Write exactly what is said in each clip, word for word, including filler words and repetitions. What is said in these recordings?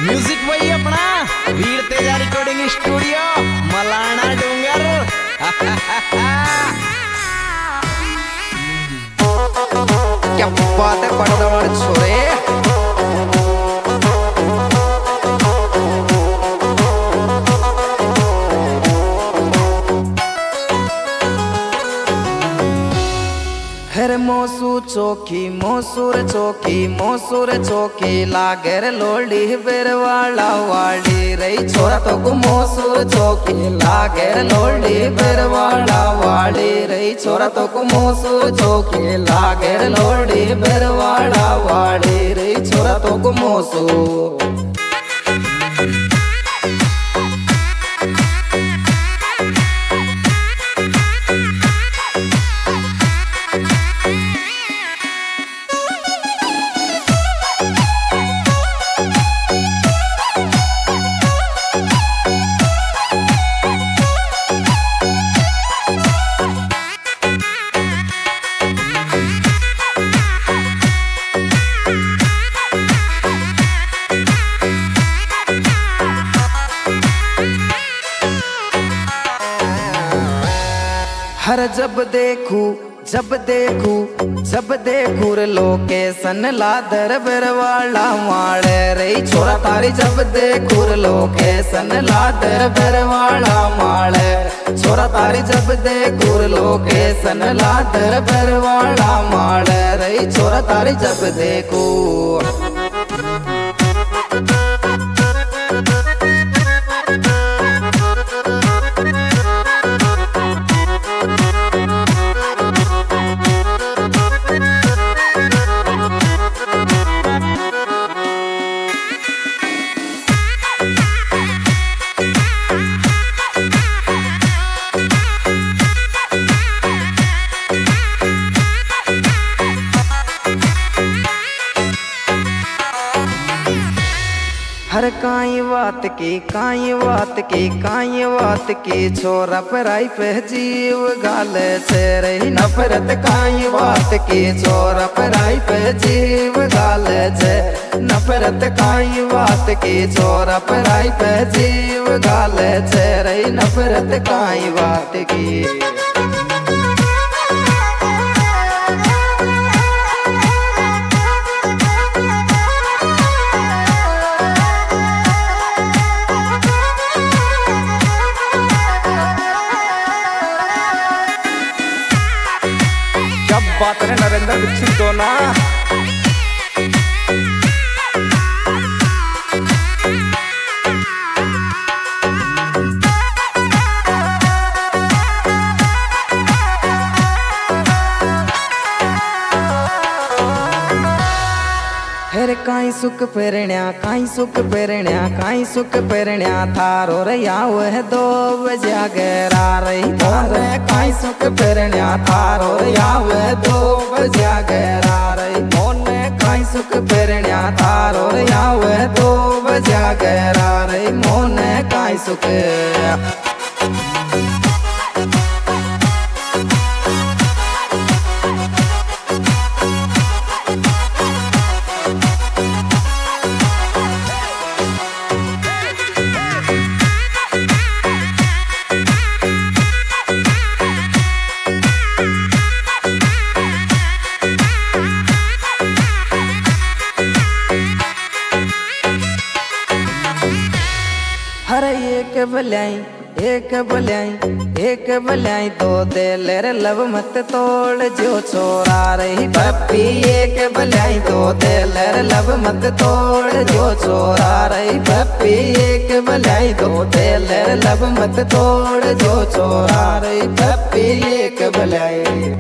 Music वही अपना Veer Teja recording studio Malana Dungar. क्या बात है बड़े छोरे। हर मोसू चौकी मोसूर चौकी मोसूर चौकी लागर लोडी बेरवाड़ा वाड़ी रही छोरा तो को मोसूर चौकी लागर लोडी बेरवाड़ा वाड़ी रही छोरा तो को मोसूर चौकी लागर लोडी बेरवाड़ा वाड़ी रही छोरा तो को मोसूर। हर जब देखू जब देखू जब देखू रे लोकेशन लादर बरवाड़ा माड़े रही छोरा तारी जब देखू रे लोकेशन लादर बरवाड़ा माड़े छोरा तारी जब देखू रे लोकेशन लादर बरवाड़ा माड़े रही छोरा तारी जब देखू। हर काई बात की काई बात की काई बात की छोरा पराई पे जीव गाल से रही नफरत काई बात की छोरा पराई पे जीव गाल से नफरत काई बात की छोरा पराई पे जीव गाल से रही नफरत काई बात की। बात है नरेंद्र दीक्षित दो ना। हेर काई सुख पेरण्या काई सुख पेरण्या काई सुख पेरण्या थारो रे याव है दो बजा गरा रही थारे काई सुख पेरण्या थारो रे याव है दो बजा गरा रही मोने काई सुख पेरण्या थारो रे याव है दो बजा गरा रही मोने काई सुख। हर एक बलाई एक बलाई एक बलाई दो दे ले रे लब मत तोड़ जो छोरा रही पप्पी एक बलाई दो दे ले रे लब मत तोड़ जो छोरा रही पप्पी एक बलाई दो दे ले रे लब मत तोड़ जो छोरा रही पप्पी एक बलाई।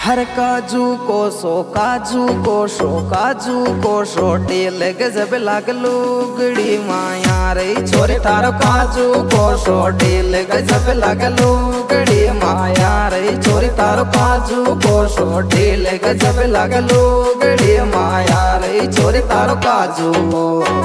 हर काजू को सो काजू को शो काजू को शोटी लग जब लाग लुगड़ी माया रे छोरी थारो काजू को शोटी लग जब लाग लुगड़ी माया रे छोरी थारो काजू को शोटी लग जब लाग लुगड़ी माया रे छोरी थारो काजू को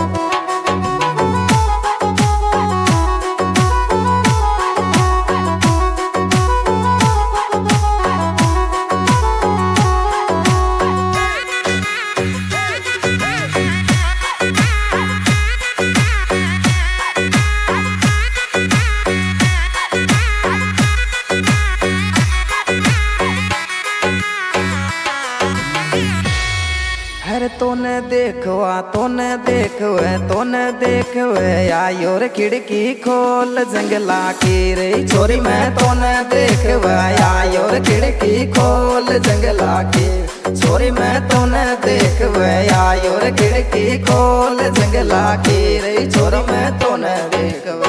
अरे तोने देखवा तोने देखवे तोने देखवे आयो रे खिड़की खोल जंगला की रे छोरी मैं तोने देखवे आयो रे खिड़की खोल जंगला की छोरी मैं तोने देखवे आयो रे खिड़की खोल जंगला की रे छोरी मैं तोने देखवे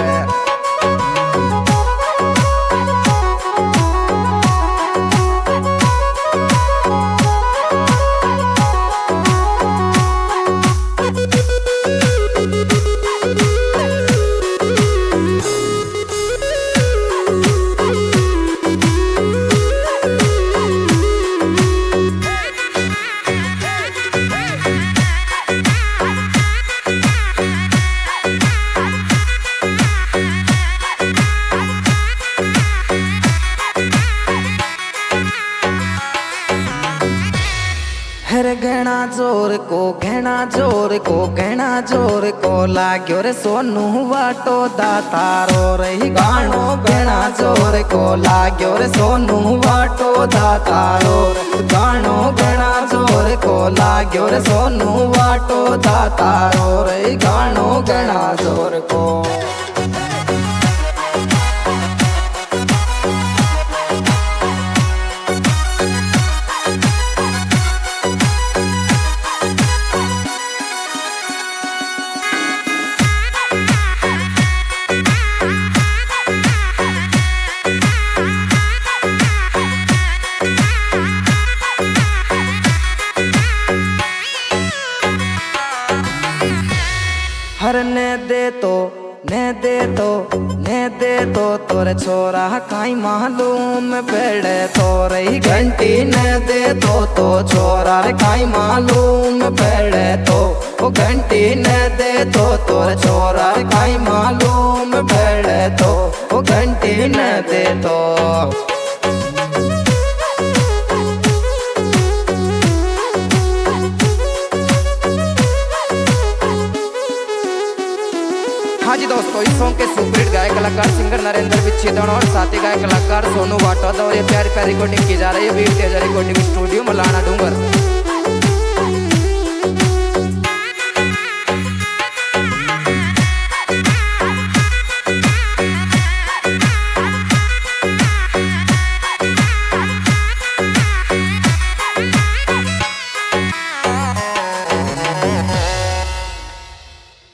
हर गहना जोर को गहना जोर को गहना जोर को लाग्यो रे सोनू वाटो दातारो रही गानो गहना जोर को लाग्यो रे सोनू वाटो दातारो गानो गहना जोर को लाग्यो रे सोनू वाटो दातारो रही गानो गहना जोर को हर ने दे तो ने दे तो ने दे तो तोरे छोरा काई मालूम पेड़े तो रही घंटी ने दे तो तो छोरा काई मालूम पेड़े तो ओ घंटी ने दे तो तोरे छोरा काई मालूम पेड़े तो ओ घंटी ने दे तो हाँ जी दोस्तों, इस सॉन्ग के सुपरहिट गायक कलाकार सिंगर नरेंद्र विच्छेदन और साथी गायक कलाकार सोनू वाटोदा और ये प्यारी प्यारी रिकॉर्डिंग की जा रही है वीर तेजा रिकॉर्डिंग स्टूडियो मलाना डूंगर।